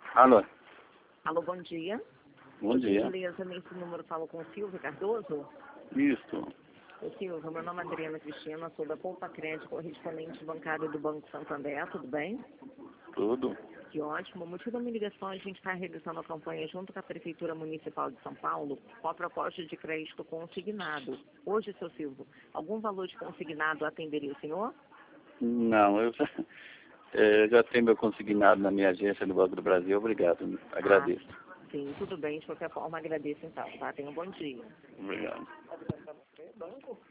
Alô? Alô, bom dia. Bom dia. Beleza, nesse número falo com o Silvio Cardoso. Isso. Ô Silvio, meu nome é Adriana Cristina, sou da Poupa Crédito, correspondente bancário do Banco Santander, tudo bem? Tudo. Que ótimo. O motivo da minha ligação, a gente está realizando a campanha junto com a Prefeitura Municipal de São Paulo com a proposta de crédito consignado. Hoje, seu Silvio, algum valor de consignado atenderia o senhor? Não, eu já tenho meu consignado na minha agência no Banco do Brasil. Obrigado. Agradeço. Sim, tudo bem. De qualquer forma, agradeço então, tá? Tenha um bom dia. Obrigado.